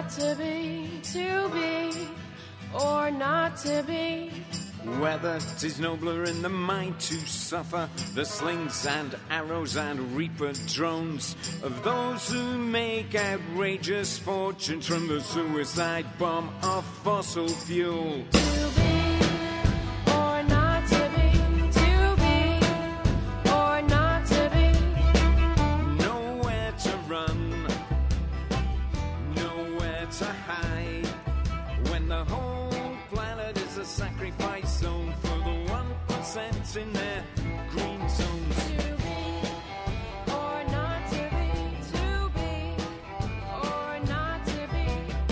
not to be, or not to be. Whether 'tis nobler in the mind to suffer the slings and arrows and reaper drones of those who make outrageous fortunes from the suicide bomb of fossil fuel. To be or not to be, or not to be. Nowhere to run, nowhere to hide, when the whole planet is a sacrifice zone for the 1% in their green zones. To be or not to be, or not to be.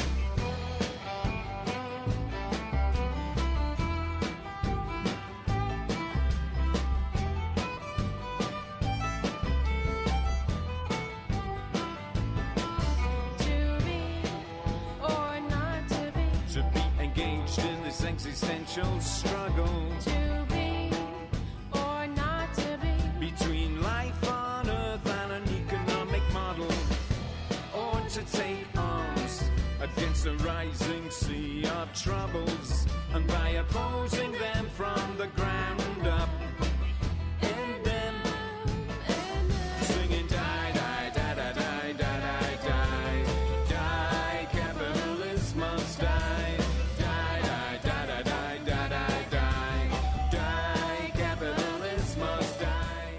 To be or not to be. To be engaged in this existential struggle To be or not to be. between life on earth and an economic model, or to take arms against the rising sea of troubles, and by opposing them from the ground up, and then singing die, die, die, die, die, die, die, die, die, capitalism must die, die, die, die, die, die, die, die, die, die, capitalism must die.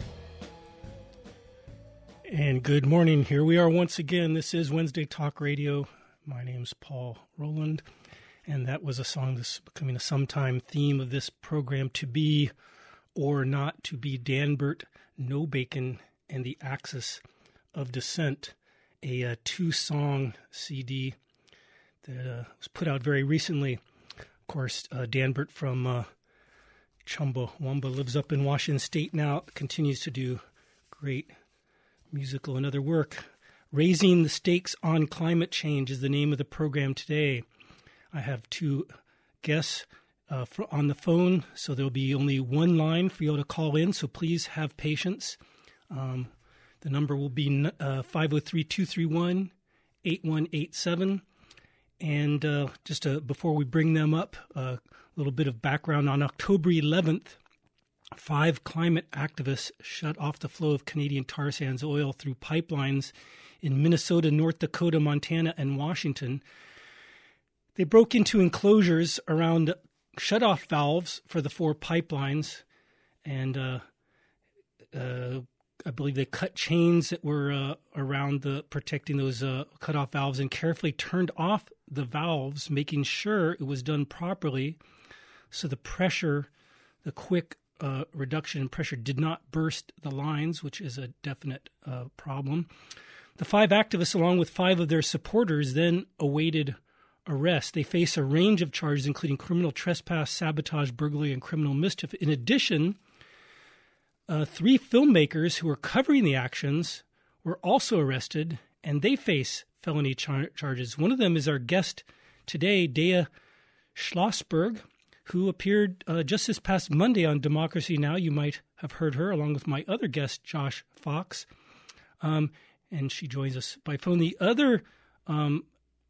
And good morning. Here we are once again. This is Wednesday Talk Radio. My name's Paul Rowland, and that was a song that's becoming a sometime theme of this program, To Be or Not to Be, Danbert, No Bacon, and the Axis of Dissent, a two-song CD that was put out very recently. Of course, Danbert from Chumbawamba lives up in Washington State now, continues to do great musical and other work. Raising the Stakes on Climate Change is the name of the program today. I have two guests on the phone, so there'll be only one line for you to call in, so please have patience. The number will be 503-231-8187. And just before we bring them up, a little bit of background. On October 11th, 5 climate activists shut off the flow of Canadian tar sands oil through pipelines in Minnesota, North Dakota, Montana, and Washington. They broke into enclosures around shut-off valves for the 4 pipelines, and I believe they cut chains that were around protecting those cut-off valves and carefully turned off the valves, making sure it was done properly so the pressure, the quick reduction in pressure did not burst the lines, which is a definite problem. The 5 activists, along with 5 of their supporters, then awaited arrest. They face a range of charges, including criminal trespass, sabotage, burglary, and criminal mischief. In addition, 3 filmmakers who were covering the actions were also arrested, and they face felony charges. One of them is our guest today, Dea Schlossberg, who appeared just this past Monday on Democracy Now! You might have heard her, along with my other guest, Josh Fox. And she joins us by phone. The other 2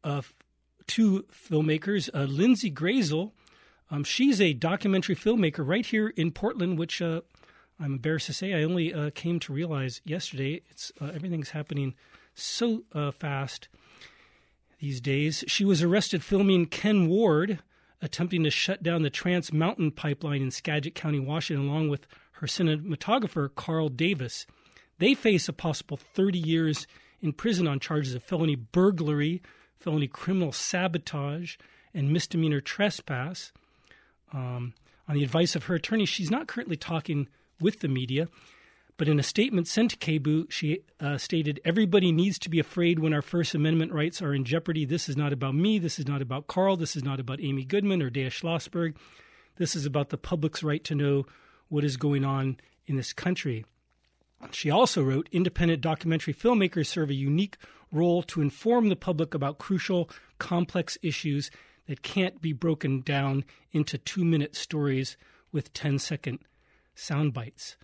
filmmakers, Lindsay Grazel, she's a documentary filmmaker right here in Portland, which I'm embarrassed to say I only came to realize yesterday. It's everything's happening so fast these days. She was arrested filming Ken Ward attempting to shut down the Trans Mountain Pipeline in Skagit County, Washington, along with her cinematographer, Carl Davis. They face a possible 30 years in prison on charges of felony burglary, felony criminal sabotage, and misdemeanor trespass. On the advice of her attorney, she's not currently talking with the media, but in a statement sent to KBOO, she stated, "Everybody needs to be afraid when our First Amendment rights are in jeopardy. This is not about me. This is not about Carl. This is not about Amy Goodman or Dea Schlossberg. This is about the public's right to know what is going on in this country." She also wrote, "Independent documentary filmmakers serve a unique role to inform the public about crucial, complex issues that can't be broken down into 2-minute stories with 10-second sound bites."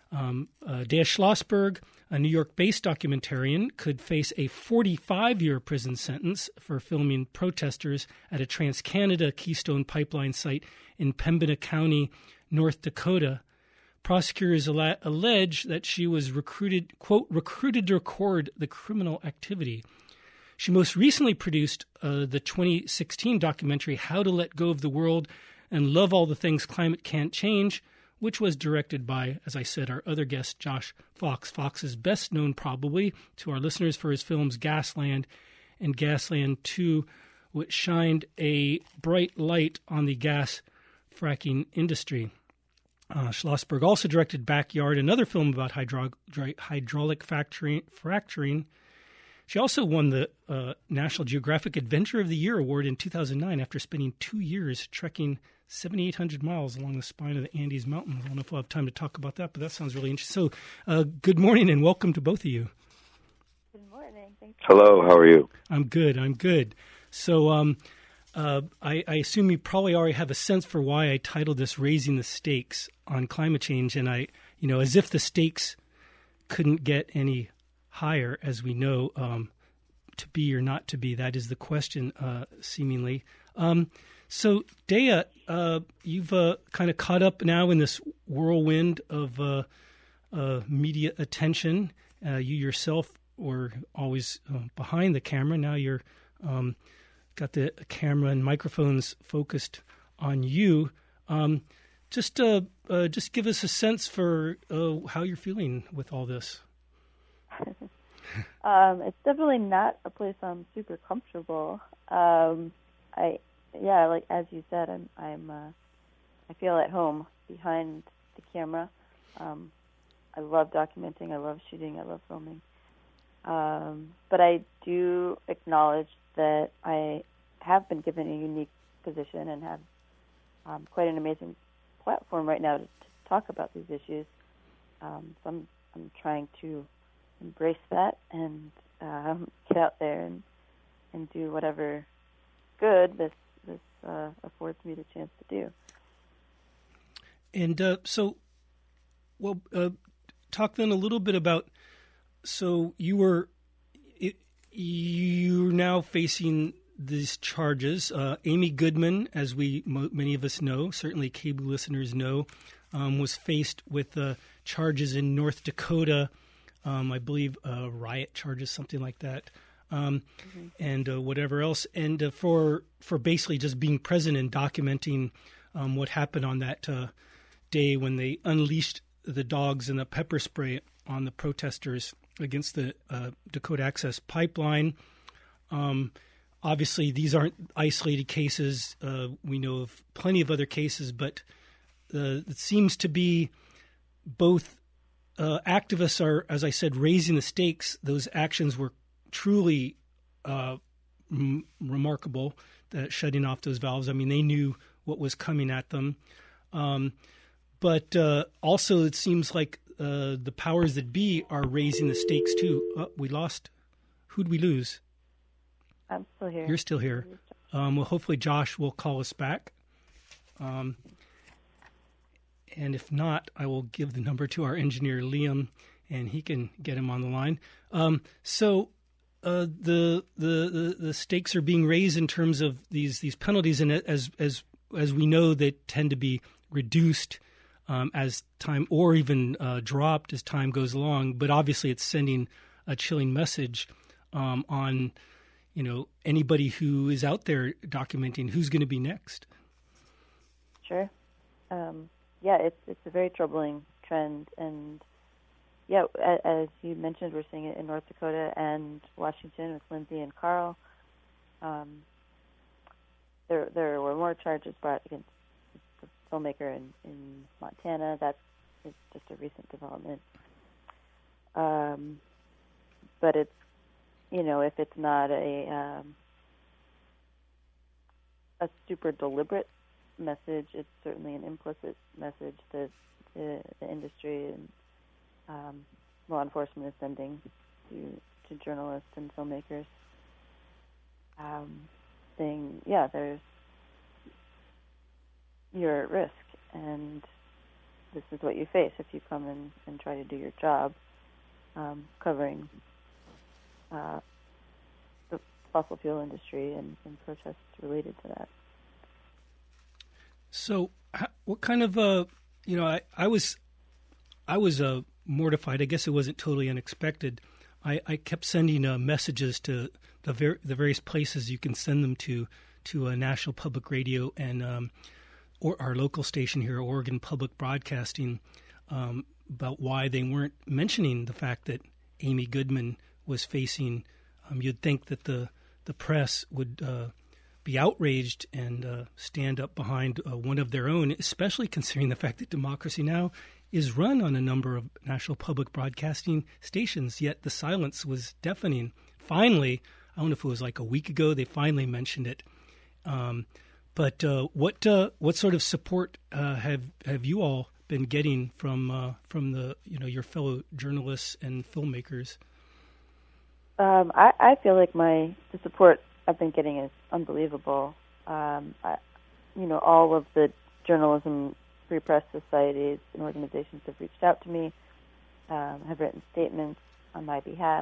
Dea Schlossberg, a New York-based documentarian, could face a 45-year prison sentence for filming protesters at a TransCanada Keystone Pipeline site in Pembina County, North Dakota. Prosecutors allege that she was recruited to record the criminal activity. She most recently produced the 2016 documentary How to Let Go of the World and Love All the Things Climate Can't Change, which was directed by, as I said, our other guest, Josh Fox. Fox is best known probably to our listeners for his films Gasland and Gasland 2, which shined a bright light on the gas fracking industry. Schlossberg also directed Backyard, another film about hydraulic fracturing. She also won the National Geographic Adventure of the Year award in 2009 after spending 2 years trekking 7,800 miles along the spine of the Andes Mountains. I don't know if we'll have time to talk about that, but that sounds really interesting. So good morning and welcome to both of you. Good morning. Thanks. Hello, how are you? I'm good. So I assume you probably already have a sense for why I titled this Raising the Stakes on Climate Change. And as if the stakes couldn't get any higher, as we know, to be or not to be, that is the question, seemingly. So, Dea, you've kind of caught up now in this whirlwind of media attention. You yourself were always behind the camera. Now you're got the camera and microphones focused on you. Just give us a sense for how you're feeling with all this. It's definitely not a place I'm super comfortable. Like as you said, I feel at home behind the camera. I love documenting, I love shooting, I love filming. But I do acknowledge that I have been given a unique position and have quite an amazing platform right now to talk about these issues. So I'm trying to embrace that and get out there and do whatever good this affords me the chance to do. And talk then a little bit about. So you're now facing these charges. Amy Goodman, as many of us know, certainly cable listeners know, was faced with charges in North Dakota. I believe riot charges, something like that, and whatever else, and for basically just being present and documenting what happened on that day when they unleashed the dogs and the pepper spray on the protesters against the Dakota Access Pipeline. Obviously, these aren't isolated cases. We know of plenty of other cases, but it seems to be both. Activists are, as I said, raising the stakes. Those actions were truly remarkable, shutting off those valves. I mean, they knew what was coming at them. But also it seems like the powers that be are raising the stakes too. We lost. Who'd we lose? I'm still here. You're still here. Well, hopefully Josh will call us back. And if not, I will give the number to our engineer, Liam, and he can get him on the line. So the stakes are being raised in terms of these penalties, and as we know, they tend to be reduced as time, or even dropped as time goes along. But obviously, it's sending a chilling message on anybody who is out there documenting who's going to be next. Sure. It's a very troubling trend, and as you mentioned, we're seeing it in North Dakota and Washington with Lindsay and Carl. There were more charges brought against the filmmaker in Montana. That is just a recent development. But it's if it's not a super deliberate message, it's certainly an implicit message that the industry and law enforcement is sending to journalists and filmmakers, saying, you're at risk, and this is what you face if you come in and try to do your job, covering the fossil fuel industry and protests related to that. So, what kind of I was mortified. I guess it wasn't totally unexpected. I kept sending messages to the various places you can send them to National Public Radio and or our local station here, Oregon Public Broadcasting, about why they weren't mentioning the fact that Amy Goodman was facing. You'd think that the press would be outraged and stand up behind one of their own, especially considering the fact that Democracy Now! Is run on a number of National Public Broadcasting stations, yet the silence was deafening. Finally, I don't know if it was like a week ago, they finally mentioned it. But what sort of support have you all been getting from the your fellow journalists and filmmakers? I feel like the support I've been getting is unbelievable. All of the journalism free press societies and organizations have reached out to me, have written statements on my behalf,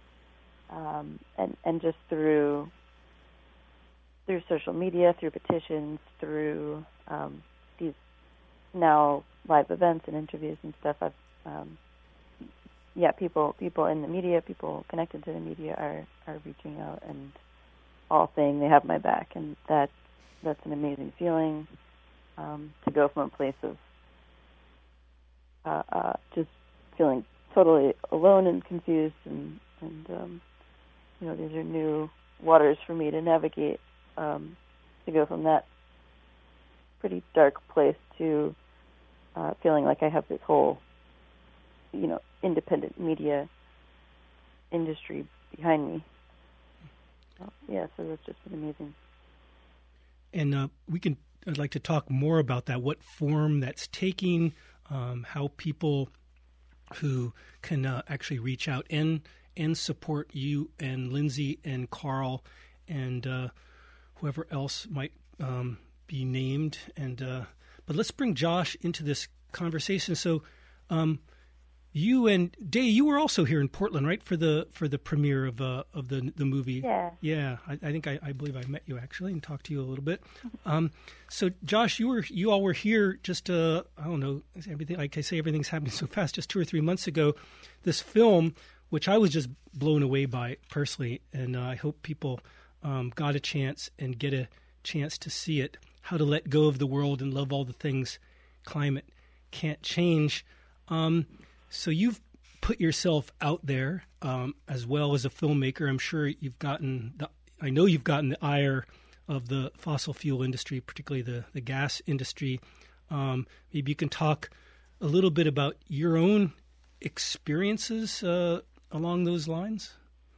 and just through social media, through petitions, through these now live events and interviews and stuff. People in the media, people connected to the media are reaching out and all saying they have my back, and that's an amazing feeling. To go from a place of just feeling totally alone and confused, and these are new waters for me to navigate. To go from that pretty dark place to feeling like I have this whole, independent media industry behind me. So that's just been amazing. And I'd like to talk more about that, what form that's taking, how people who can actually reach out and support you and Lindsay and Carl and whoever else might be named. But let's bring Josh into this conversation. So you and Day, you were also here in Portland, right, for the premiere of the movie? Yeah. Yeah, I think I believe I met you actually and talked to you a little bit. So Josh, you all were here just I don't know, everything, like I say, everything's happening so fast. Just 2 or 3 months ago, this film, which I was just blown away by personally, and I hope people got a chance and get a chance to see it. How to Let Go of the World and Love All the Things Climate Can't Change. So you've put yourself out there as well as a filmmaker. I'm sure you've gotten the ire of the fossil fuel industry, particularly the gas industry. Maybe you can talk a little bit about your own experiences along those lines.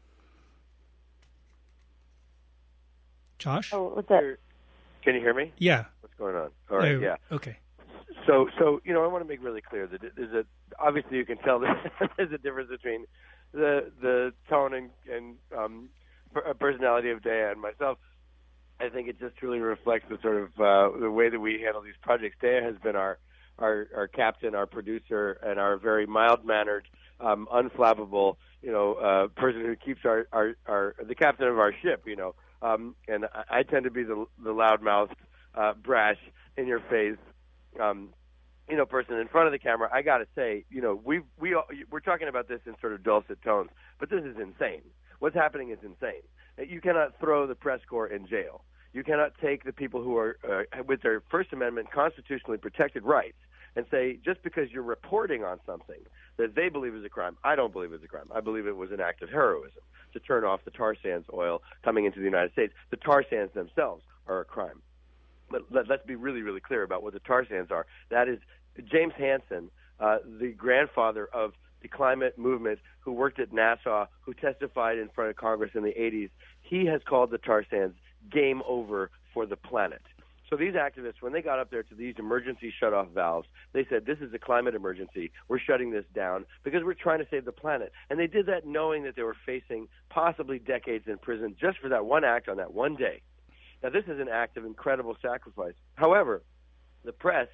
Josh? Oh, what's that? Can you hear me? Yeah. What's going on? All right, yeah. Okay. So I want to make really clear that obviously you can tell there's a difference between the tone and personality of Daya and myself. I think it just truly reflects the sort of the way that we handle these projects. Daya has been our captain, our producer, and our very mild-mannered, unflappable, person who keeps the captain of our ship, and I tend to be the loudmouthed, brash, in-your-face, person in front of the camera. I got to say, we're talking about this in sort of dulcet tones, but this is insane. What's happening is insane. You cannot throw the press corps in jail. You cannot take the people who are with their First Amendment constitutionally protected rights and say, just because you're reporting on something that they believe is a crime, I don't believe it's a crime. I believe it was an act of heroism to turn off the tar sands oil coming into the United States. The tar sands themselves are a crime. But let's be really, really clear about what the tar sands are. That is James Hansen, the grandfather of the climate movement, who worked at NASA, who testified in front of Congress in the 80s. He has called the tar sands game over for the planet. So these activists, when they got up there to these emergency shutoff valves, they said, this is a climate emergency. We're shutting this down because we're trying to save the planet. And they did that knowing that they were facing possibly decades in prison just for that one act on that one day. Now, this is an act of incredible sacrifice. However, the press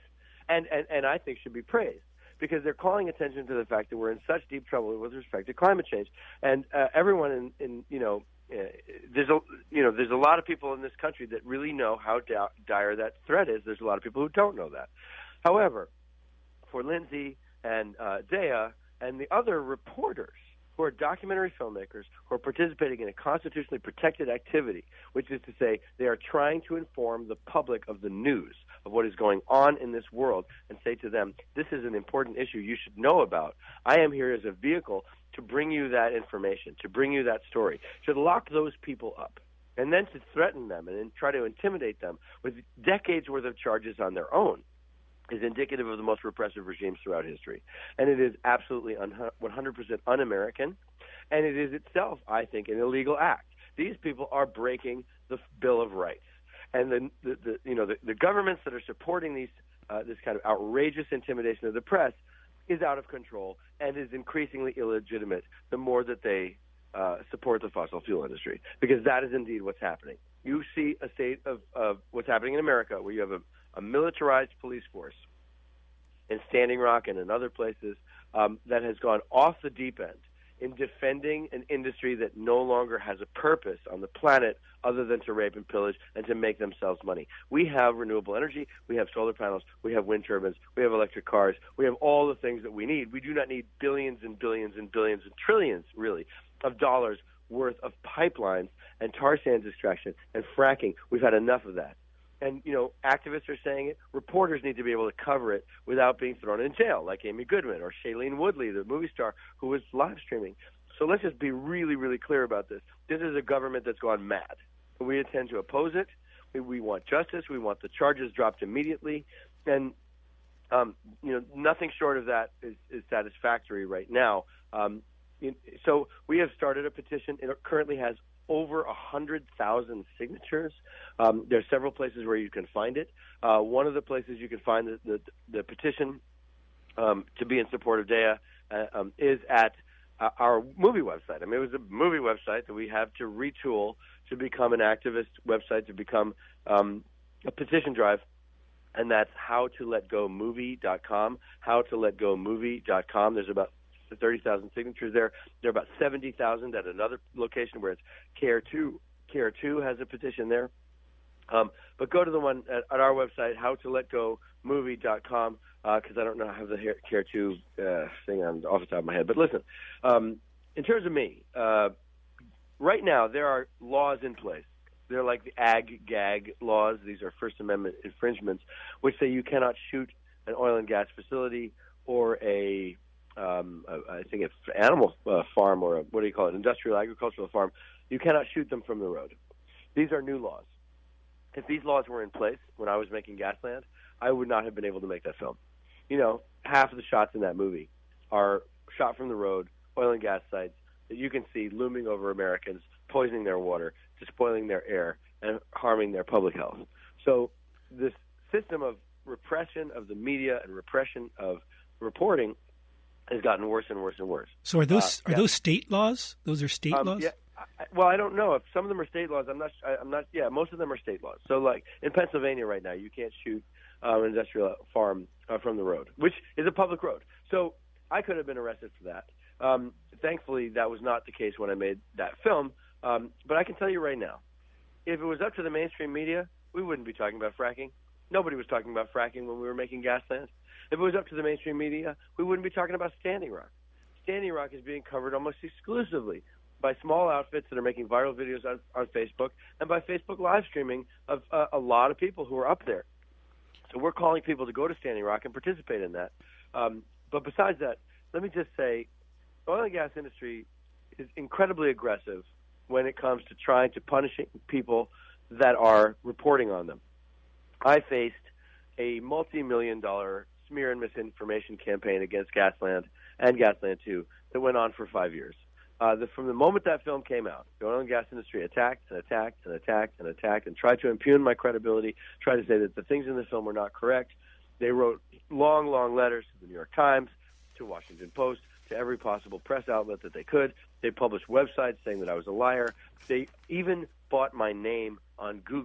and I think should be praised, because they're calling attention to the fact that we're in such deep trouble with respect to climate change. And everyone there's a lot of people in this country that really know how dire that threat is. There's a lot of people who don't know that. However, for Lindsay and Dea and the other reporters who are documentary filmmakers who are participating in a constitutionally protected activity, which is to say they are trying to inform the public of the news, of what is going on in this world, and say to them, this is an important issue you should know about. I am here as a vehicle to bring you that information, to bring you that story, to lock those people up, and then to threaten them and then try to intimidate them with decades worth of charges on their own, is indicative of the most repressive regimes throughout history. And it is absolutely 100% un-American, and it is itself, I think, an illegal act. These people are breaking the Bill of Rights. And the governments that are supporting this kind of outrageous intimidation of the press is out of control and is increasingly illegitimate the more that they support the fossil fuel industry, because that is indeed what's happening. You see a state of what's happening in America, where you have a militarized police force in Standing Rock and in other places that has gone off the deep end in defending an industry that no longer has a purpose on the planet other than to rape and pillage and to make themselves money. We have renewable energy, we have solar panels, we have wind turbines, we have electric cars, we have all the things that we need. We do not need billions and billions and billions and trillions, really, of dollars worth of pipelines and tar sands extraction and fracking. We've had enough of that. And, activists are saying it. Reporters need to be able to cover it without being thrown in jail, like Amy Goodman or Shailene Woodley, the movie star, who was live streaming. So let's just be really, really clear about this. This is a government that's gone mad. We intend to oppose it. We want justice. We want the charges dropped immediately. And, nothing short of that is satisfactory right now. So we have started a petition. It currently has over 100,000 signatures. There are several places where you can find it. One of the places you can find the petition to be in support of Dea is at our movie website. I mean, it was a movie website that we have to retool to become an activist website, to become a petition drive, and that's howtoletgomovie.com, howtoletgomovie.com. There's about 30,000 signatures there. There are about 70,000 at another location where it's CARE 2. CARE 2 has a petition there. But go to the one at our website, howtoletgomovie.com, because I don't know how the CARE 2 thing off the top of my head. But listen, in terms of me, right now there are laws in place. They're like the ag-gag laws. These are First Amendment infringements, which say you cannot shoot an oil and gas facility or I think it's animal farm, or what do you call it, industrial agricultural farm. You cannot shoot them from the road. These are new laws. If these laws were in place when I was making Gasland, I would not have been able to make that film. Half of the shots in that movie are shot from the road, oil and gas sites that you can see looming over Americans, poisoning their water, despoiling their air, and harming their public health. So this system of repression of the media and repression of reporting has gotten worse and worse and worse. So are those state laws? Those are state laws? Yeah. Well, I don't know if some of them are state laws. I'm not. Yeah, most of them are state laws. So, like in Pennsylvania right now, you can't shoot an industrial farm from the road, which is a public road. So I could have been arrested for that. Thankfully, that was not the case when I made that film. But I can tell you right now, if it was up to the mainstream media, we wouldn't be talking about fracking. Nobody was talking about fracking when we were making Gasland. If it was up to the mainstream media, we wouldn't be talking about Standing Rock. Standing Rock is being covered almost exclusively by small outfits that are making viral videos on Facebook and by Facebook live streaming of a lot of people who are up there. So we're calling people to go to Standing Rock and participate in that. But besides that, let me just say, the oil and gas industry is incredibly aggressive when it comes to trying to punish people that are reporting on them. I faced a multi-million-dollar smear and misinformation campaign against Gasland and Gasland 2 that went on for 5 years. From the moment that film came out, the oil and gas industry attacked and attacked and attacked and attacked and tried to impugn my credibility, tried to say that the things in the film were not correct. They wrote long, long letters to the New York Times, to Washington Post, to every possible press outlet that they could. They published websites saying that I was a liar. They even bought my name on Google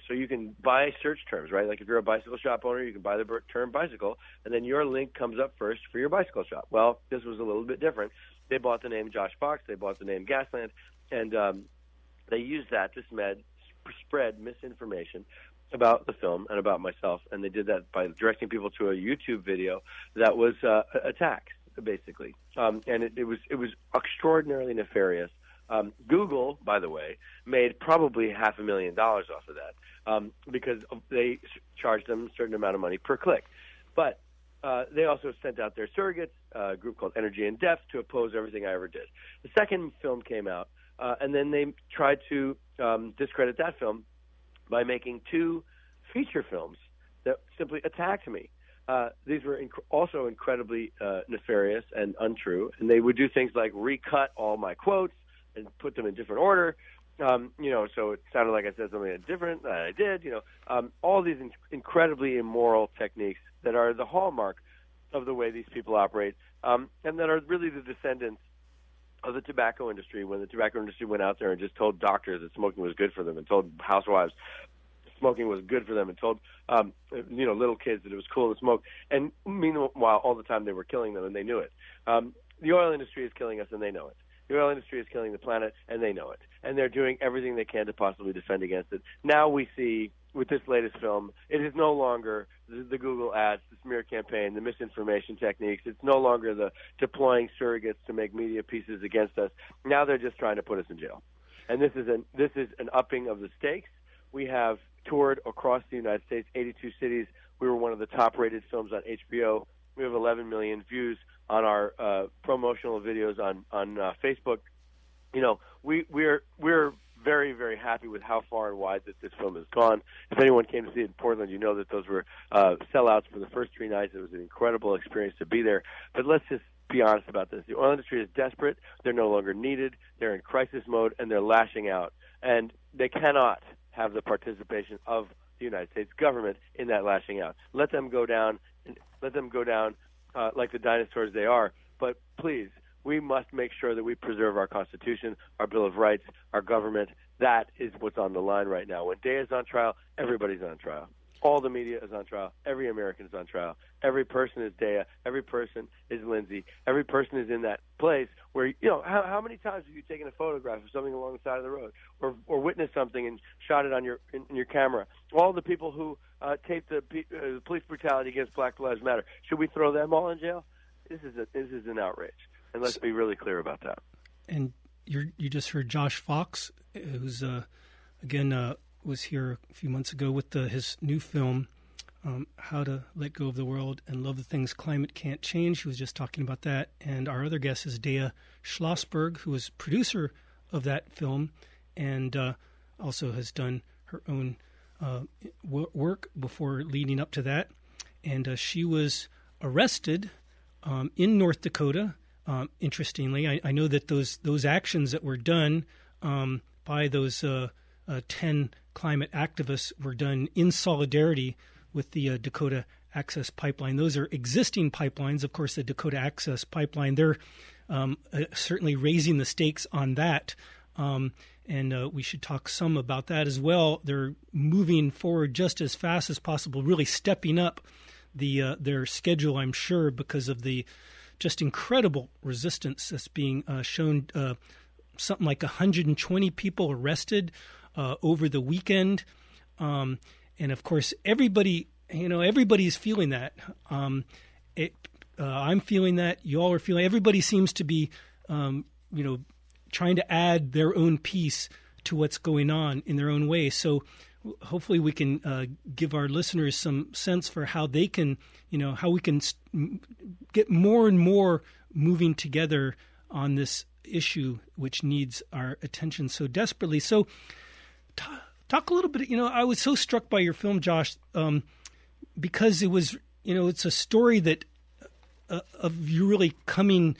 So you can buy search terms, right? Like if you're a bicycle shop owner, you can buy the term bicycle, and then your link comes up first for your bicycle shop. Well, this was a little bit different. They bought the name Josh Fox, they bought the name Gasland, and they used that to spread misinformation about the film and about myself, and they did that by directing people to a YouTube video that was attacked, basically, and it was extraordinarily nefarious. Google, by the way, made probably $500,000 off of that because they charged them a certain amount of money per click. But they also sent out their surrogates, a group called Energy in Depth, to oppose everything I ever did. The second film came out, and then they tried to discredit that film by making 2 feature films that simply attacked me. These were also incredibly nefarious and untrue, and they would do things like recut all my quotes and put them in different order, so it sounded like I said something different than I did, all these incredibly immoral techniques that are the hallmark of the way these people operate, and that are really the descendants of the tobacco industry, when the tobacco industry went out there and just told doctors that smoking was good for them, and told housewives smoking was good for them, and told little kids that it was cool to smoke. And meanwhile, all the time they were killing them, and they knew it. The oil industry is killing us, and they know it. The oil industry is killing the planet, and they know it. And they're doing everything they can to possibly defend against it. Now we see, with this latest film, it is no longer the Google ads, the smear campaign, the misinformation techniques. It's no longer the deploying surrogates to make media pieces against us. Now they're just trying to put us in jail. And this is an upping of the stakes. We have toured across the United States, 82 cities. We were one of the top-rated films on HBO. We have 11 million views on our promotional videos on Facebook. We're very, very happy with how far and wide that this film has gone. If anyone came to see it in Portland, you know that those were sellouts for the first 3 nights. It was an incredible experience to be there. But let's just be honest about this. The oil industry is desperate. They're no longer needed. They're in crisis mode, and they're lashing out. And they cannot have the participation of the United States government in that lashing out. Let them go down. Like the dinosaurs they are. But please, we must make sure that we preserve our Constitution, our Bill of Rights, our government. That is what's on the line right now. When Dea is on trial, everybody's on trial. All the media is on trial. Every American is on trial. Every person is Dea. Every person is Lindsay. Every person is in that place where, how many times have you taken a photograph of something along the side of the road or witnessed something and shot it on your camera? All the people who taped the police brutality against Black Lives Matter. Should we throw them all in jail? This is an outrage. And let's be really clear about that. And you just heard Josh Fox, who's, was here a few months ago with his new film, How to Let Go of the World and Love the Things Climate Can't Change. He was just talking about that. And our other guest is Dea Schlossberg, who is producer of that film and also has done her own work before leading up to that. And she was arrested in North Dakota. Interestingly, I know that those actions that were done by those 10 climate activists were done in solidarity with the Dakota Access Pipeline. Those are existing pipelines. Of course, the Dakota Access Pipeline, they're certainly raising the stakes on that. And we should talk some about that as well. They're moving forward just as fast as possible, really stepping up their schedule, I'm sure, because of the just incredible resistance that's being shown. Something like 120 people arrested over the weekend. And of course, everybody's feeling that. I'm feeling that. You all are feeling. Everybody seems to be, trying to add their own piece to what's going on in their own way. So hopefully we can give our listeners some sense for how they can, how we can get more and more moving together on this issue, which needs our attention so desperately. So talk a little bit, I was so struck by your film, Josh, because it was, it's a story that of you really coming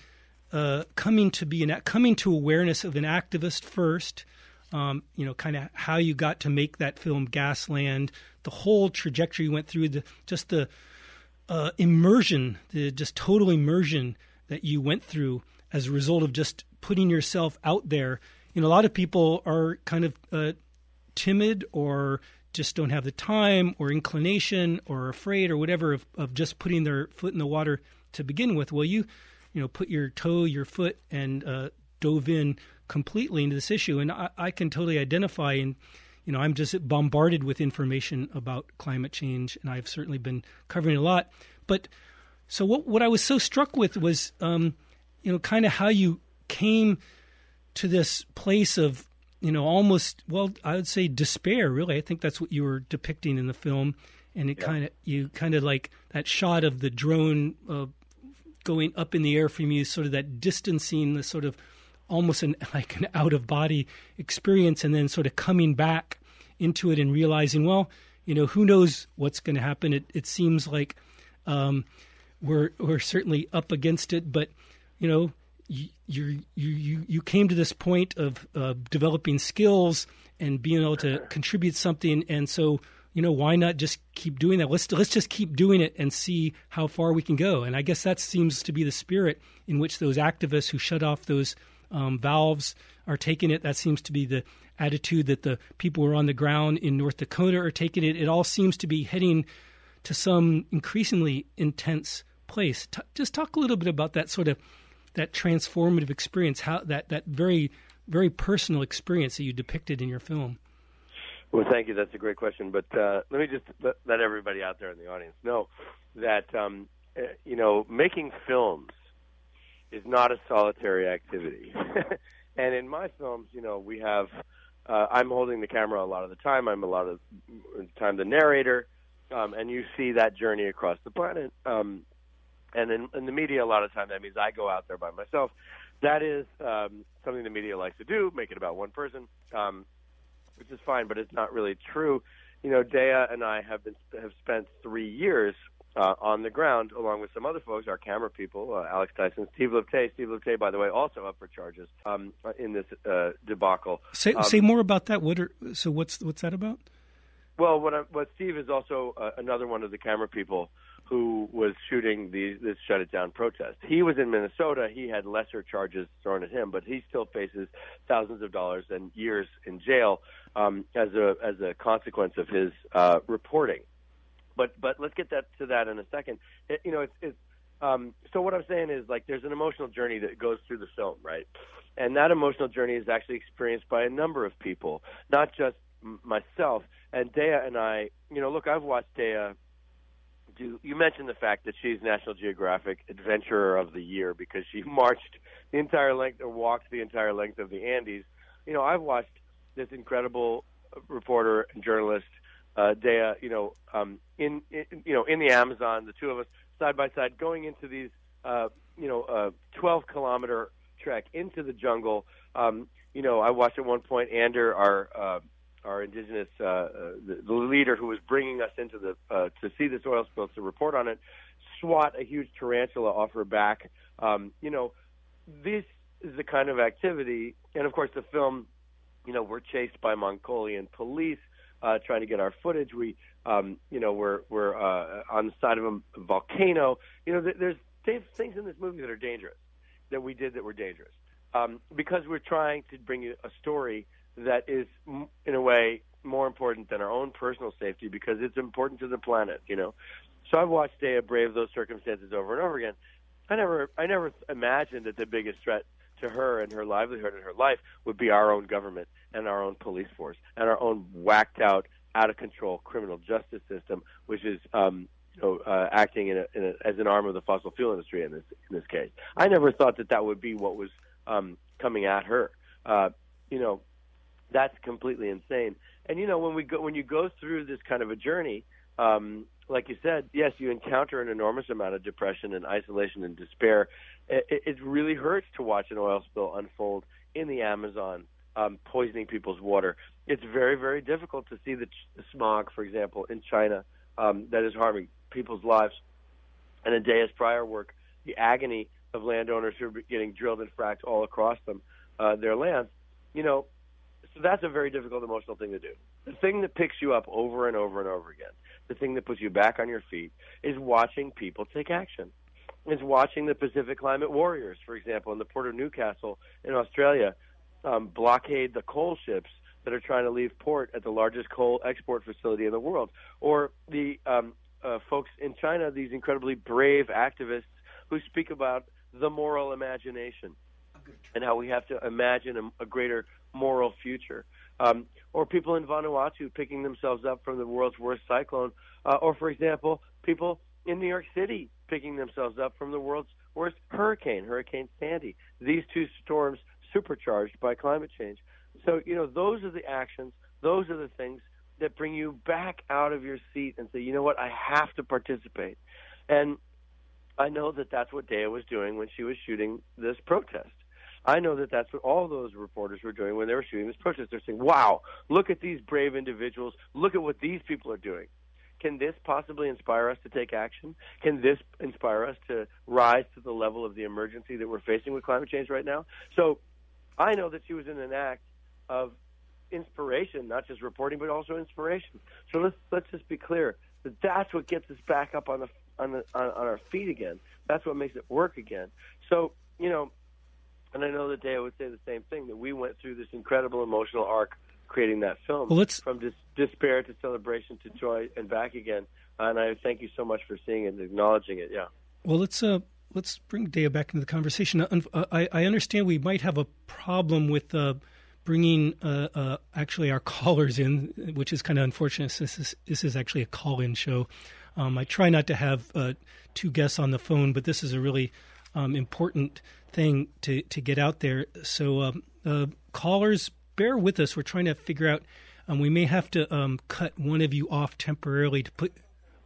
to awareness of an activist first, kind of how you got to make that film Gasland, the whole trajectory you went through, the immersion, the just total immersion that you went through as a result of just putting yourself out there. A lot of people are kind of timid or just don't have the time or inclination or afraid or whatever of just putting their foot in the water to begin with. Well, you put your toe, your foot, and dove in completely into this issue. And I can totally identify, and I'm just bombarded with information about climate change, and I've certainly been covering a lot. But so what I was so struck with was, kind of how you came to this place of, almost, well, I would say despair, really. I think that's what you were depicting in the film. And you kind of like that shot of the drone going up in the air from you, sort of that distancing, the sort of almost like an out-of-body experience, and then sort of coming back into it and realizing, well, who knows what's going to happen. It seems like we're certainly up against it, but, you came to this point of developing skills and being able to contribute something, and so why not just keep doing that? Let's just keep doing it and see how far we can go. And I guess that seems to be the spirit in which those activists who shut off those valves are taking it. That seems to be the attitude that the people who are on the ground in North Dakota are taking it. It all seems to be heading to some increasingly intense place. Just talk a little bit about that sort of that transformative experience, how that very, very personal experience that you depicted in your film. Well, thank you. That's a great question. But let me just let everybody out there in the audience know that, making films is not a solitary activity. And in my films, we have, I'm holding the camera a lot of the time. I'm a lot of the time the narrator, and you see that journey across the planet. And in the media, a lot of times that means I go out there by myself. That is something the media likes to do, make it about one person. Which is fine, but it's not really true. Dea and I have spent 3 years on the ground, along with some other folks, our camera people, Alex Tyson, Steve Liptay. Steve Liptay, by the way, also up for charges in this debacle. Say more about that. What's that about? Well, what Steve is also another one of the camera people who was shooting this Shut It Down protest. He was in Minnesota. He had lesser charges thrown at him, but he still faces thousands of dollars and years in jail as a consequence of his reporting. But let's get to that in a second. So what I'm saying is, like, there's an emotional journey that goes through the film, right? And that emotional journey is actually experienced by a number of people, not just myself. And Dea and I, look, I've watched Dea. You mentioned the fact that she's National Geographic Adventurer of the Year because she marched the entire length or walked the entire length of the Andes. I've watched this incredible reporter and journalist, Dea, in the Amazon, the two of us side by side going into these, 12-kilometer trek into the jungle. I watched at one point Ander, our indigenous, the leader who was bringing us into to see this oil spill, to report on it, swat a huge tarantula off her back. This is the kind of activity, and of course the film, we're chased by Mongolian police trying to get our footage. We're on the side of a volcano. There's things in this movie that are dangerous, that we did that were dangerous, because we're trying to bring you a story that is, in a way, more important than our own personal safety because it's important to the planet, So I've watched Dea brave those circumstances over and over again. I never imagined that the biggest threat to her and her livelihood and her life would be our own government and our own police force and our own whacked out, out of control criminal justice system, which is acting as an arm of the fossil fuel industry in this case. I never thought that would be what was coming at her. That's completely insane. And when you go through this kind of a journey, like you said, yes, you encounter an enormous amount of depression and isolation and despair. It really hurts to watch an oil spill unfold in the Amazon, poisoning people's water. It's very, very difficult to see the smog, for example, in China, that is harming people's lives. And in Dea's prior work, the agony of landowners who are getting drilled and fracked all across their lands, So that's a very difficult emotional thing to do. The thing that picks you up over and over and over again, the thing that puts you back on your feet, is watching people take action. Is watching the Pacific Climate Warriors, for example, in the port of Newcastle in Australia, blockade the coal ships that are trying to leave port at the largest coal export facility in the world, or the folks in China, these incredibly brave activists who speak about the moral imagination and how we have to imagine a greater moral future. Or people in Vanuatu picking themselves up from the world's worst cyclone, or, for example, people in New York City picking themselves up from the world's worst hurricane, Hurricane Sandy. These two storms supercharged by climate change. So, those are the actions, those are the things that bring you back out of your seat and say, you know what, I have to participate. And I know that that's what Dea was doing when she was shooting this protest. I know that that's what all those reporters were doing when they were shooting this protest. They're saying, wow, look at these brave individuals. Look at what these people are doing. Can this possibly inspire us to take action? Can this inspire us to rise to the level of the emergency that we're facing with climate change right now? So I know that she was in an act of inspiration, not just reporting, but also inspiration. So let's just be clear that that's what gets us back up on our feet again. That's what makes it work again. So, and I know that Dea would say the same thing, that we went through this incredible emotional arc creating that film, from despair to celebration to joy and back again. And I thank you so much for seeing it and acknowledging it. Yeah. Well, let's bring Dea back into the conversation. I understand we might have a problem with bringing actually our callers in, which is kind of unfortunate since this is actually a call-in show. I try not to have two guests on the phone, but this is a really important thing to get out there. So callers, bear with us. We're trying to figure out, we may have to cut one of you off temporarily to put...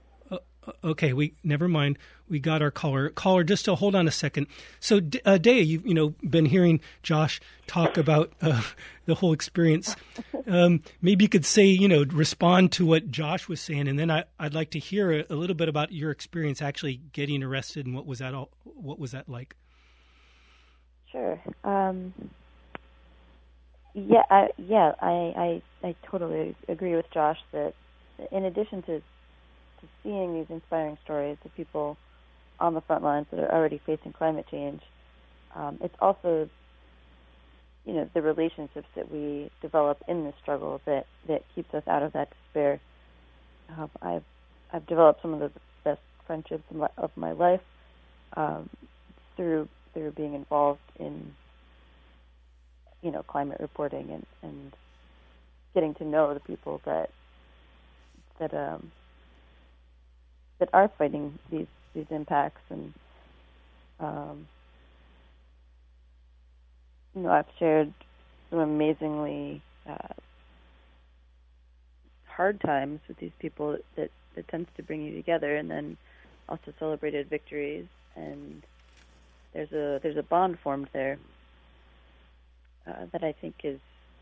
Okay, never mind. We got our caller. Caller, just to hold on a second. So, Dea, you've been hearing Josh talk about the whole experience. Maybe you could say, respond to what Josh was saying, and then I'd like to hear a little bit about your experience actually getting arrested and what was that like? Sure. I totally agree with Josh that in addition to seeing these inspiring stories of people on the front lines that are already facing climate change, it's also, the relationships that we develop in this struggle that keeps us out of that despair. I've developed some of the best friendships of my life through being involved in climate reporting and getting to know the people that are fighting these impacts. And I've shared some amazingly hard times with these people that tends to bring you together, and then also celebrated victories. And there's a bond formed there that I think is,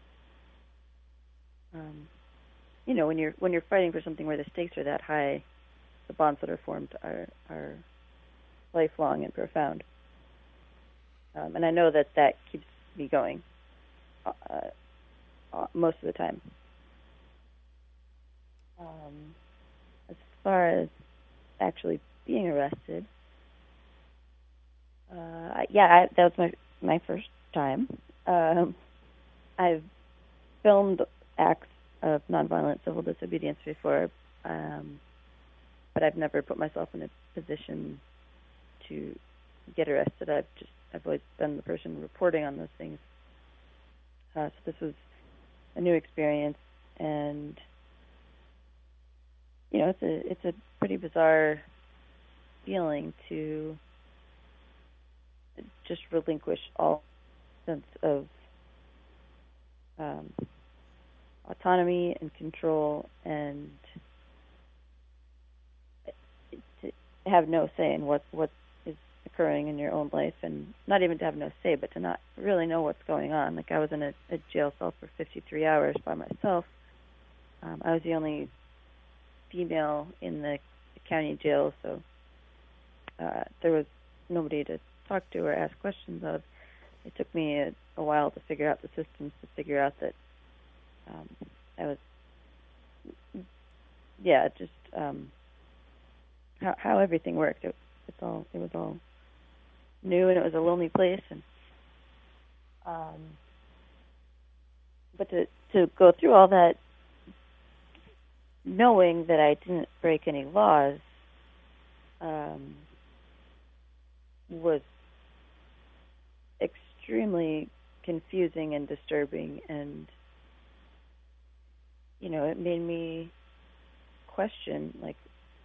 when you're fighting for something where the stakes are that high, the bonds that are formed are lifelong and profound. And I know that keeps me going most of the time. As far as actually being arrested, that was my first time. I've filmed acts of nonviolent civil disobedience before, but I've never put myself in a position to get arrested. I've always been the person reporting on those things. So this was a new experience, and it's a pretty bizarre feeling to just relinquish all sense of autonomy and control, and to have no say in what is occurring in your own life, and not even to have no say, but to not really know what's going on. Like, I was in a jail cell for 53 hours by myself. I was the only female in the county jail, so there was nobody to talk to or ask questions of. It took me a while to figure out the systems, to figure out that I was, just how everything worked. It was all new, and it was a lonely place. And but to to go through all that, knowing that I didn't break any laws, was extremely confusing and disturbing, and it made me question, like,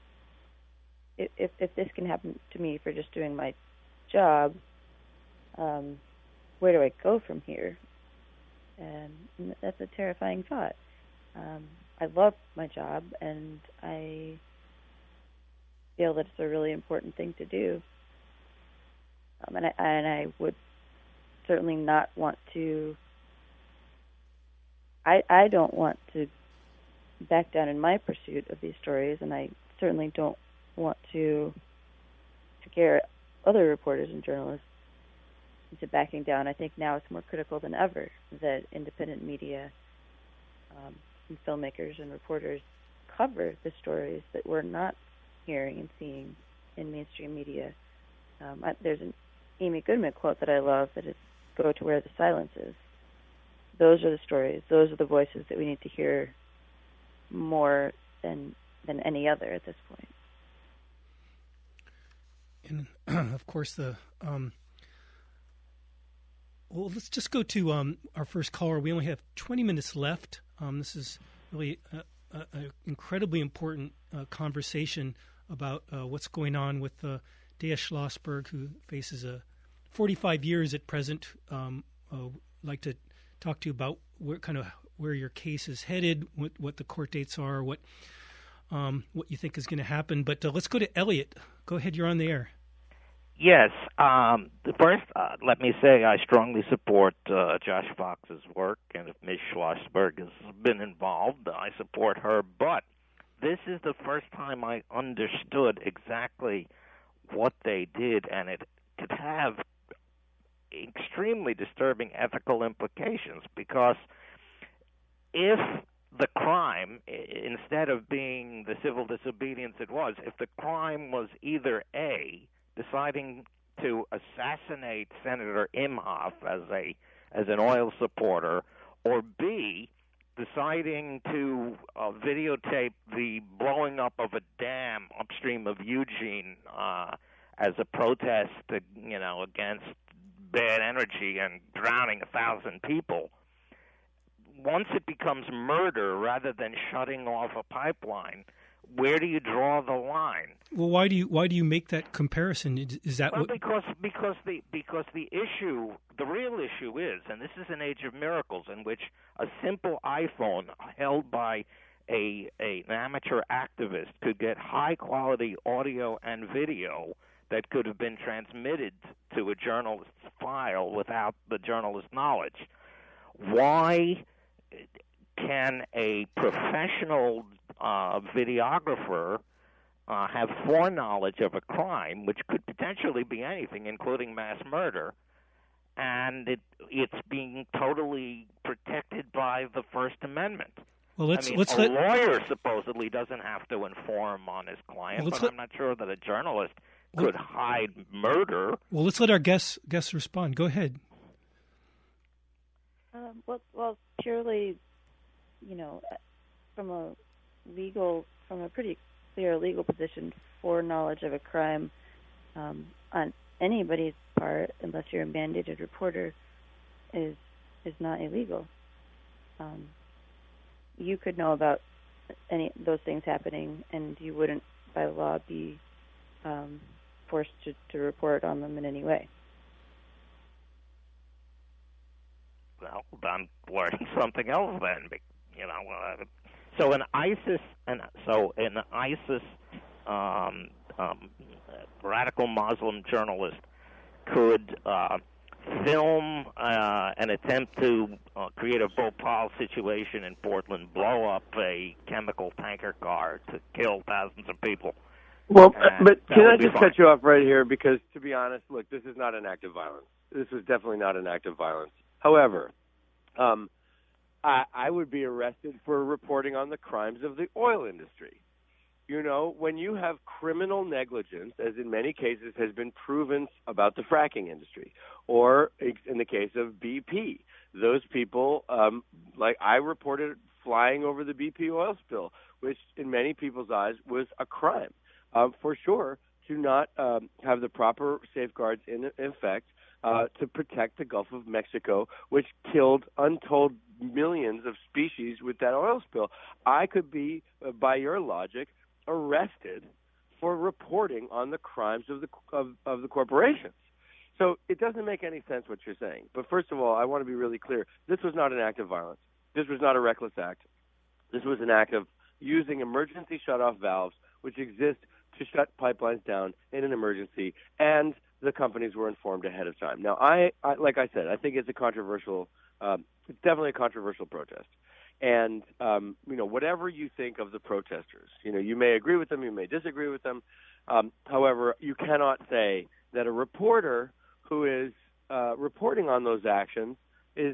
if this can happen to me for just doing my job, where do I go from here? And that's a terrifying thought. I love my job, and I feel that it's a really important thing to do. And I would certainly not want to. I don't want to back down in my pursuit of these stories, and I certainly don't want to scare other reporters and journalists into backing down. I think now it's more critical than ever that independent media and filmmakers and reporters cover the stories that we're not hearing and seeing in mainstream media. There's an Amy Goodman quote that I love, that is, "Go to where the silence is." Those are the stories. Those are the voices that we need to hear more than any other at this point. And of course, well, let's just go to our first caller. We only have 20 minutes left. This is really an incredibly important conversation about what's going on with Dea Schlossberg, who faces 45 years at present. I'd like to talk to you about where your case is headed, what the court dates are, what you think is going to happen. But let's go to Elliot. Go ahead. You're on the air. Yes. First, let me say I strongly support Josh Fox's work, and if Ms. Schlossberg has been involved, I support her. But this is the first time I understood exactly what they did, and it could have extremely disturbing ethical implications, because if the crime, instead of being the civil disobedience it was, if the crime was either A, deciding to assassinate Senator Imhoff as an oil supporter, or B, deciding to videotape the blowing up of a dam upstream of Eugene as a protest, against bad energy and drowning 1,000 people. Once it becomes murder rather than shutting off a pipeline, where do you draw the line? Well, why do you make that comparison? Is that because the issue, the real issue is, and this is an age of miracles in which a simple iPhone held by an amateur activist could get high quality audio and video that could have been transmitted to a journalist's file without the journalist's knowledge. Why can a professional videographer have foreknowledge of a crime, which could potentially be anything, including mass murder, and it's being totally protected by the First Amendment? Well, a lawyer supposedly doesn't have to inform on his client, but I'm not sure that a journalist could hide murder. Well, let's let our guests respond. Go ahead. Well, purely, from a pretty clear legal position, foreknowledge of a crime on anybody's part, unless you're a mandated reporter, is not illegal. You could know about any those things happening, and you wouldn't, by law, be forced to report on them in any way. Well, I'm learning something else then. So an ISIS radical Muslim journalist could film an attempt to create a Bhopal situation in Portland, blow up a chemical tanker car to kill thousands of people. Well, but can I just cut you off right here? Because, to be honest, look, this is not an act of violence. This is definitely not an act of violence. However, I would be arrested for reporting on the crimes of the oil industry. When you have criminal negligence, as in many cases has been proven about the fracking industry, or in the case of BP, those people, like I reported flying over the BP oil spill, which in many people's eyes was a crime, for sure, to not have the proper safeguards in effect to protect the Gulf of Mexico, which killed untold millions of species with that oil spill. I could be, by your logic, arrested for reporting on the crimes of the corporations. So it doesn't make any sense what you're saying. But first of all, I want to be really clear. This was not an act of violence. This was not a reckless act. This was an act of using emergency shutoff valves, which exist to shut pipelines down in an emergency, and the companies were informed ahead of time. Now, I like I said, I think it's a controversial, it's definitely a controversial protest. And, whatever you think of the protesters, you may agree with them, you may disagree with them. However, you cannot say that a reporter who is reporting on those actions is,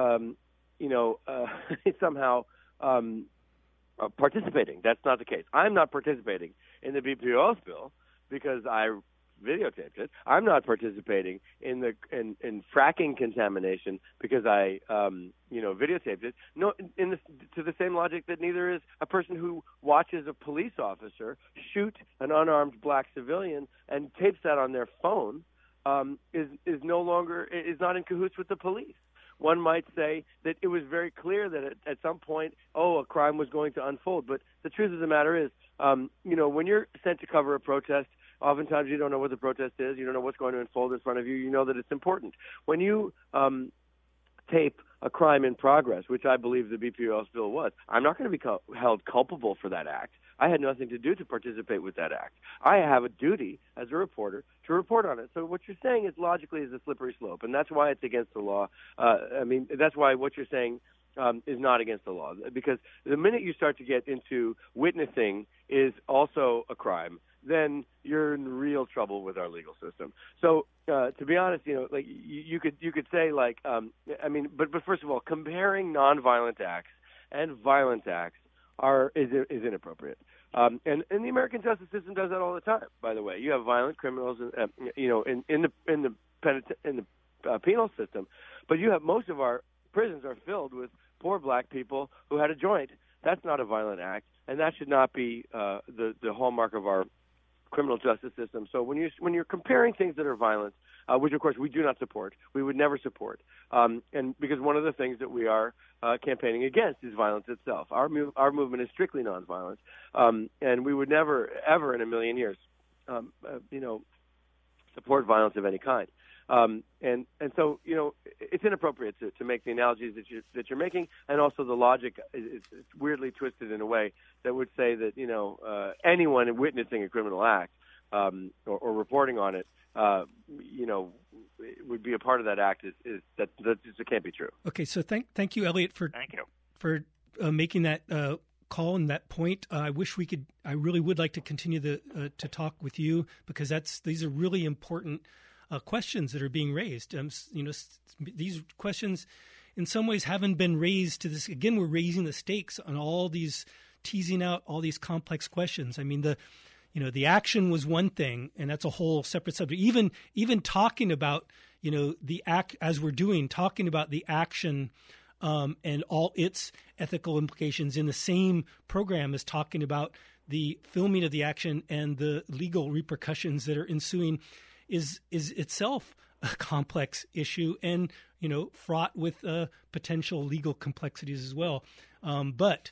somehow participating. That's not the case. I'm not participating in the BP oil spill because I videotaped it. I'm not participating in fracking contamination because I videotaped it. No, to the same logic that neither is a person who watches a police officer shoot an unarmed black civilian and tapes that on their phone is not in cahoots with the police. One might say that it was very clear that at some point, a crime was going to unfold. But the truth of the matter is, when you're sent to cover a protest, oftentimes you don't know what the protest is. You don't know what's going to unfold in front of you. You know that it's important. When you tape a crime in progress, which I believe the BP oil spill was, I'm not going to be held culpable for that act. I had nothing to do to participate with that act. I have a duty as a reporter to report on it. So what you're saying is logically is a slippery slope, and that's why it's against the law. That's why what you're saying is not against the law, because the minute you start to get into witnessing is also a crime, then you're in real trouble with our legal system. So to be honest, you could say but first of all, comparing nonviolent acts and violent acts is inappropriate. And the American justice system does that all the time. By the way, you have violent criminals, in the penal system, but you have most of our prisons are filled with poor black people who had a joint. That's not a violent act, and that should not be the hallmark of our criminal justice system. So when you're comparing things that are violent, which of course we do not support, we would never support, and because one of the things that we are campaigning against is violence itself. Our movement is strictly nonviolent, and we would never, ever in a million years, support violence of any kind. And so it's inappropriate to make the analogies that you're making, and also the logic is weirdly twisted in a way that would say that anyone witnessing a criminal act or reporting on it would be a part of that act is that just can't be true. Okay, so thank you, Elliot, for making that call and that point. I really would like to continue to talk with you, because these are really important questions that are being raised. These questions in some ways haven't been raised to this. Again, we're raising the stakes on all these, teasing out all these complex questions. I mean, the action was one thing, and that's a whole separate subject. Even talking about, the act as we're doing, talking about the action and all its ethical implications in the same program as talking about the filming of the action and the legal repercussions that are ensuing is itself a complex issue and, fraught with potential legal complexities as well. But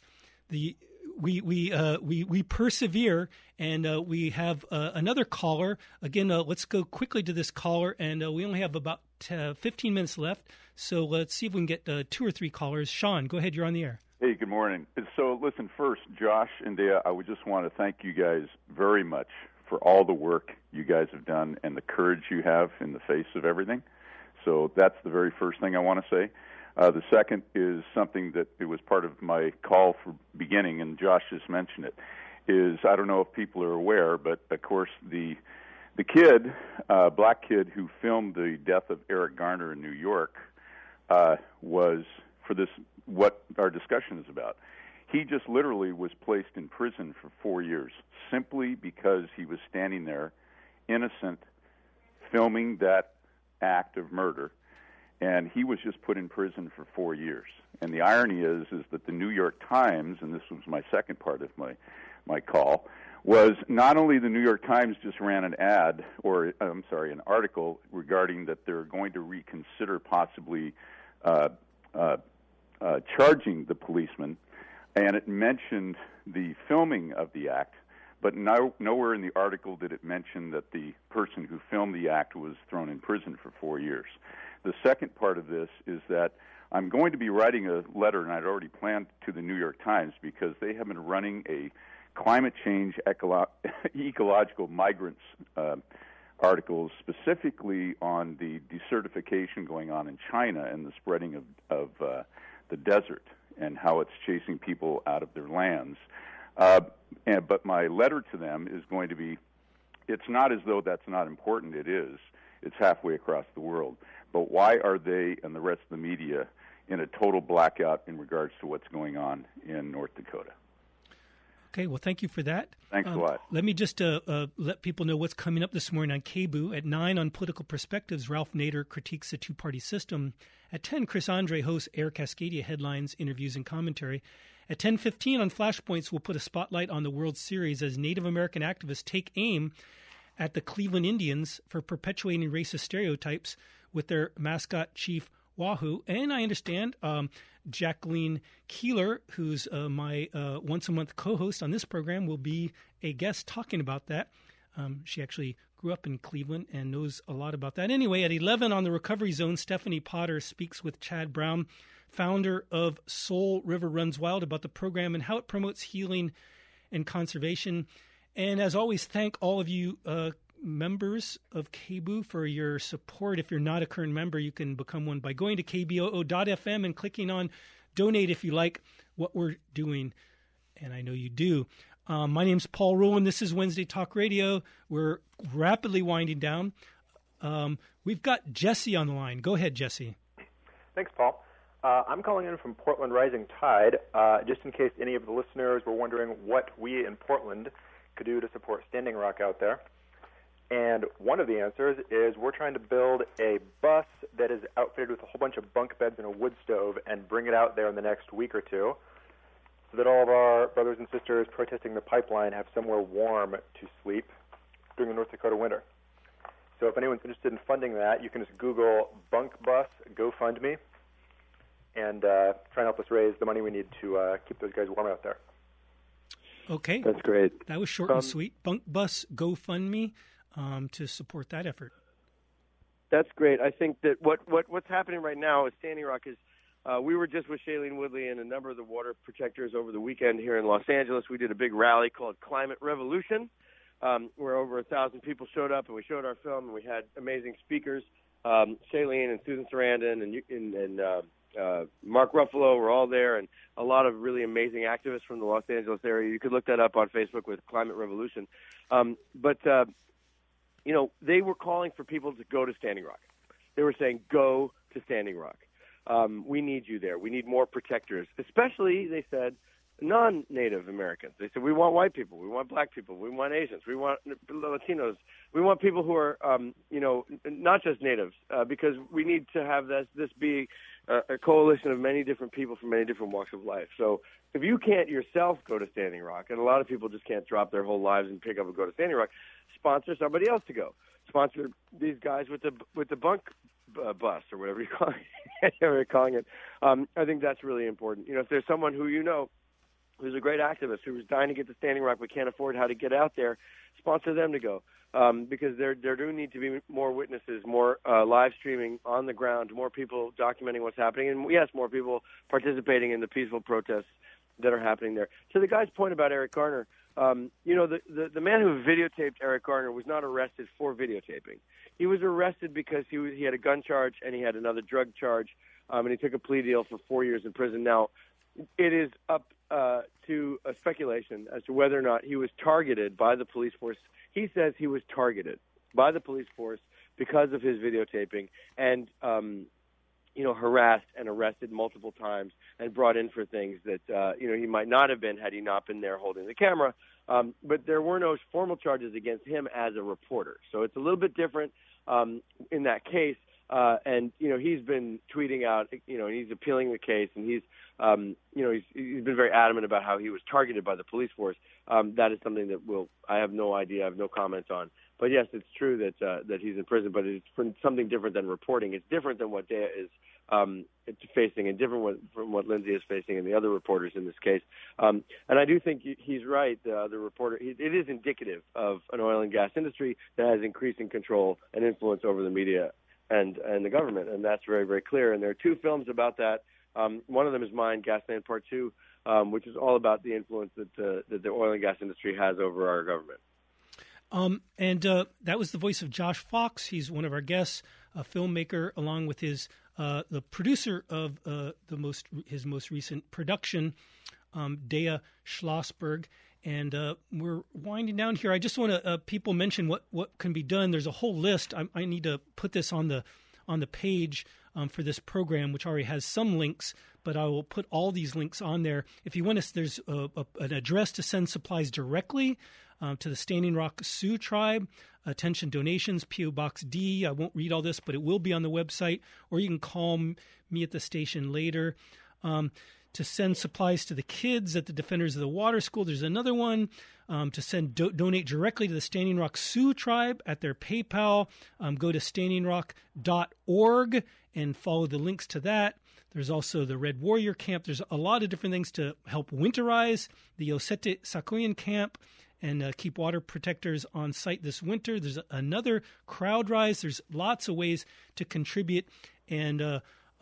we persevere, and we have another caller. Again, let's go quickly to this caller, and we only have about 15 minutes left. So let's see if we can get 2 or 3 callers. Sean, go ahead. You're on the air. Hey, good morning. So listen, first, Josh and Dea, I would just want to thank you guys very much for all the work you guys have done and the courage you have in the face of everything. So that's the very first thing I want to say. The second is something that it was part of my call for beginning, and Josh just mentioned it, is I don't know if people are aware, but of course the kid, black kid who filmed the death of Eric Garner in New York was, for this, what our discussion is about. He just literally was placed in prison for 4 years simply because he was standing there, innocent, filming that act of murder. and he was just put in prison for 4 years. And the irony is that the New York Times, and this was my second part of my call, was not only the New York Times just ran an an article regarding that they're going to reconsider possibly charging the policeman, and it mentioned the filming of the act, but nowhere in the article did it mention that the person who filmed the act was thrown in prison for 4 years. The second part of this is that I'm going to be writing a letter, and I'd already planned, to the New York Times, because they have been running a climate change ecological migrants articles specifically on the desertification going on in China and the spreading of the desert and how it's chasing people out of their lands. But my letter to them is going to be, it's not as though that's not important. It is. It's halfway across the world. But why are they and the rest of the media in a total blackout in regards to what's going on in North Dakota? Okay, well, thank you for that. Thanks a lot. Let me just let people know what's coming up this morning on KBOO. At 9 on Political Perspectives, Ralph Nader critiques the two-party system. At 10, Chris Andre hosts Air Cascadia headlines, interviews, and commentary. At 10:15 on Flashpoints, we'll put a spotlight on the World Series as Native American activists take aim at the Cleveland Indians for perpetuating racist stereotypes with their mascot chief Wahoo. And I understand Jacqueline Keeler, who's my once-a-month co-host on this program, will be a guest talking about that. She actually grew up in Cleveland and knows a lot about that. Anyway, at 11 on the Recovery Zone, Stephanie Potter speaks with Chad Brown, founder of Soul River Runs Wild, about the program and how it promotes healing and conservation. And as always, thank all of you members of KBOO for your support. If you're not a current member, you can become one by going to kboo.fm and clicking on donate if you like what we're doing, and I know you do. My name's Paul Rowland. This is Wednesday Talk Radio. We're rapidly winding down. We've got Jesse on the line. Go ahead, Jesse. Thanks, Paul. I'm calling in from Portland Rising Tide, just in case any of the listeners were wondering what we in Portland could do to support Standing Rock out there. And one of the answers is we're trying to build a bus that is outfitted with a whole bunch of bunk beds and a wood stove and bring it out there in the next week or two so that all of our brothers and sisters protesting the pipeline have somewhere warm to sleep during the North Dakota winter. So if anyone's interested in funding that, you can just Google Bunk Bus GoFundMe and try and help us raise the money we need to keep those guys warm out there. Okay. That's great. That was short and sweet. Bunk Bus GoFundMe. To support that effort. That's great. I think that what's happening right now is Standing Rock is, we were just with Shailene Woodley and a number of the water protectors over the weekend here in Los Angeles. We did a big rally called Climate Revolution, where over 1,000 people showed up, and we showed our film, and we had amazing speakers. Shailene and Susan Sarandon and Mark Ruffalo were all there, and a lot of really amazing activists from the Los Angeles area. You could look that up on Facebook with Climate Revolution. You know, they were calling for people to go to Standing Rock. They were saying, go to Standing Rock. We need you there. We need more protectors, especially, they said, non-Native Americans. They said, we want white people. We want black people. We want Asians. We want Latinos. We want people who are, not just natives, because we need to have this be a coalition of many different people from many different walks of life. So if you can't yourself go to Standing Rock, and a lot of people just can't drop their whole lives and pick up and go to Standing Rock, sponsor somebody else to go. Sponsor these guys with the bunk bus or whatever you're calling it. I think that's really important. You know, if there's someone who you know who's a great activist who's dying to get to Standing Rock but can't afford how to get out there, sponsor them to go. Because there do need to be more witnesses, more live streaming on the ground, more people documenting what's happening, and yes, more people participating in the peaceful protests that are happening there. To the guy's point about Eric Garner, the man who videotaped Eric Garner was not arrested for videotaping. He was arrested because he had a gun charge and he had another drug charge, and he took a plea deal for 4 years in prison. Now, it is up to a speculation as to whether or not he was targeted by the police force. He says he was targeted by the police force because of his videotaping and, harassed and arrested multiple times and brought in for things that, he might not have been had he not been there holding the camera. But there were no formal charges against him as a reporter. So it's a little bit different in that case. And he's been tweeting out, and he's appealing the case, and he's been very adamant about how he was targeted by the police force. That is something that I have no idea, I have no comment on. But yes, it's true that he's in prison, but it's for something different than reporting. It's different than what Dea is facing, and different from what Lindsay is facing and the other reporters in this case. And I do think he's right. The reporter, it is indicative of an oil and gas industry that has increasing control and influence over the media and the government, and that's very, very clear. And there are two films about that. One of them is mine, Gasland Part 2, which is all about the influence that the oil and gas industry has over our government. And that was the voice of Josh Fox. He's one of our guests, a filmmaker, along with the producer of his most recent production, Dea Schlossberg. And we're winding down here. I just want to people mention what can be done. There's a whole list. I need to put this on the page for this program, which already has some links, but I will put all these links on there. If you want to, there's an address to send supplies directly to the Standing Rock Sioux Tribe. Attention donations, P.O. Box D. I won't read all this, but it will be on the website, or you can call me at the station later. To send supplies to the kids at the Defenders of the Water School. There's another one to send donate directly to the Standing Rock Sioux Tribe at their PayPal. Go to standingrock.org and follow the links to that. There's also the Red Warrior Camp. There's a lot of different things to help winterize the Osete Sakoyan Camp and keep water protectors on site this winter. There's another crowd rise. There's lots of ways to contribute. And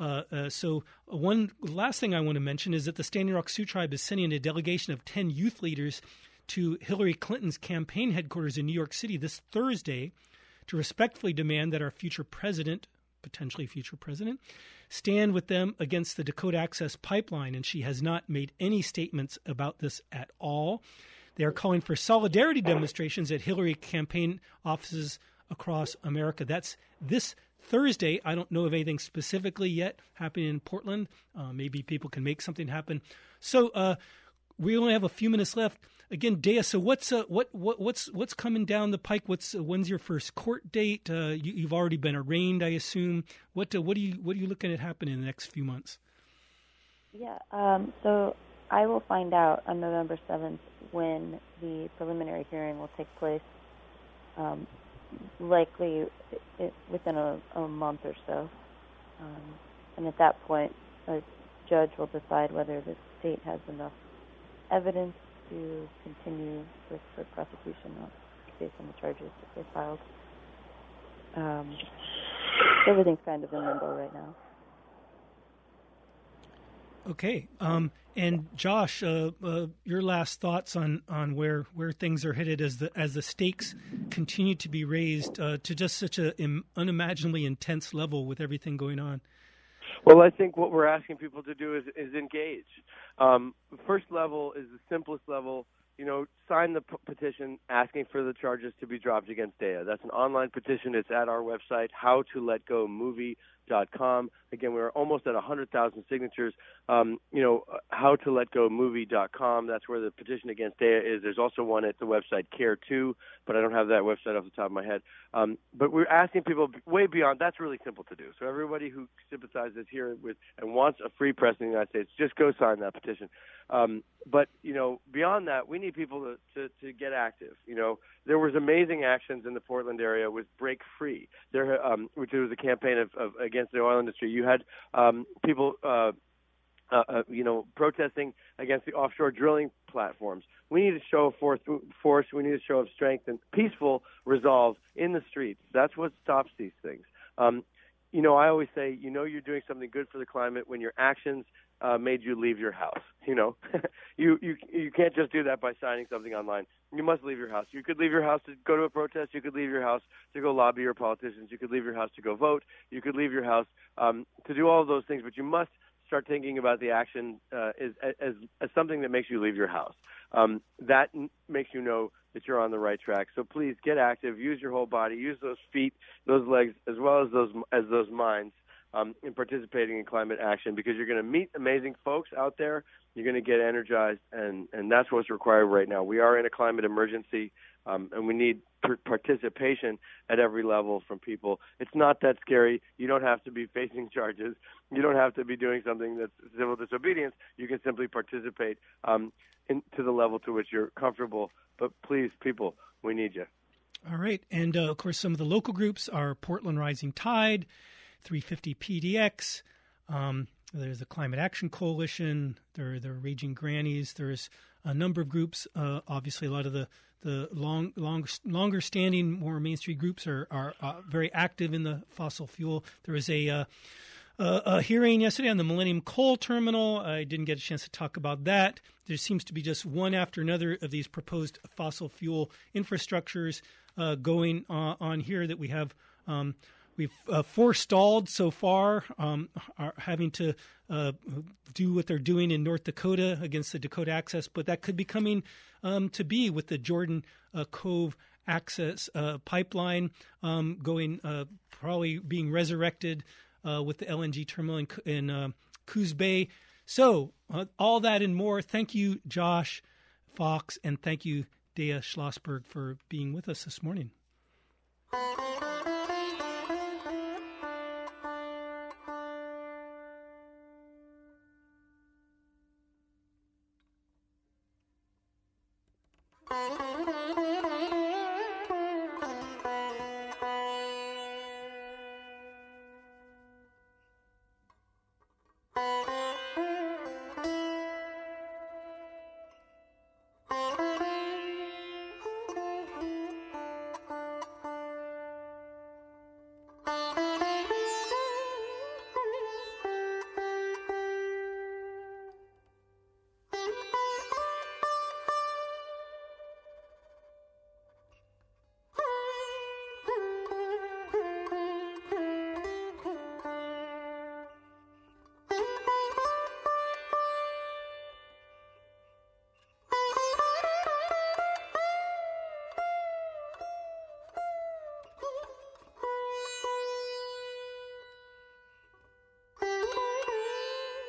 so one last thing I want to mention is that the Standing Rock Sioux Tribe is sending a delegation of 10 youth leaders to Hillary Clinton's campaign headquarters in New York City this Thursday to respectfully demand that our potentially future president, stand with them against the Dakota Access Pipeline. And she has not made any statements about this at all. They are calling for solidarity demonstrations at Hillary campaign offices across America. That's this Thursday. I don't know of anything specifically yet happening in Portland. Maybe people can make something happen. So we only have a few minutes left. Again, Dea, so what's coming down the pike? When's your first court date? You've already been arraigned, I assume. What are you looking at happening in the next few months? Yeah. So I will find out on November 7th when the preliminary hearing will take place. Likely within a month or so. And at that point, a judge will decide whether the state has enough evidence to continue with the prosecution based on the charges that they filed. Everything's kind of in limbo right now. Okay. And Josh, your last thoughts on where things are headed as the stakes continue to be raised to just such an unimaginably intense level with everything going on. Well, I think what we're asking people to do is engage. The first level is the simplest level. Sign the petition asking for the charges to be dropped against Dea. That's an online petition. It's at our website, howtoletgomovie.com. Again, we're almost at 100,000 signatures. Howtoletgomovie.com. That's where the petition against Dea is. There's also one at the website Care2, but I don't have that website off the top of my head. But we're asking people way beyond. That's really simple to do. So everybody who sympathizes here with and wants a free press in the United States, just go sign that petition. But beyond that, we need people to get active. There was amazing actions in the Portland area with Break Free, which was a campaign of against the oil industry. You had people, protesting against the offshore drilling platforms. We need a show of force. We need a show of strength and peaceful resolve in the streets. That's what stops these things. I always say, you're doing something good for the climate when your actions made you leave your house. You can't just do that by signing something online. You must leave your house. You could leave your house to go to a protest. You could leave your house to go lobby your politicians. You could leave your house to go vote. You could leave your house to do all of those things. But you must start thinking about the action as something that makes you leave your house. That makes you know that you're on the right track. So please get active. Use your whole body. Use those feet, those legs, as well as those minds. in participating in climate action, because you're going to meet amazing folks out there. You're going to get energized, and that's what's required right now. We are in a climate emergency, and we need participation at every level from people. It's not that scary. You don't have to be facing charges. You don't have to be doing something that's civil disobedience. You can simply participate to the level to which you're comfortable. But please, people, we need you. All right. And, of course, some of the local groups are Portland Rising Tide, 350 PDX. There's the Climate Action Coalition. There are the Raging Grannies. There's a number of groups. Obviously, a lot of the longer standing, more Main Street groups are very active in the fossil fuel. There was a hearing yesterday on the Millennium Coal Terminal. I didn't get a chance to talk about that. There seems to be just one after another of these proposed fossil fuel infrastructures going on here that we have. We've forestalled so far, are having to do what they're doing in North Dakota against the Dakota Access, but that could be coming to be with the Jordan Cove Access pipeline going, probably being resurrected with the LNG terminal in Coos Bay. So all that and more. Thank you, Josh Fox, and thank you, Dea Schlossberg, for being with us this morning. Oh,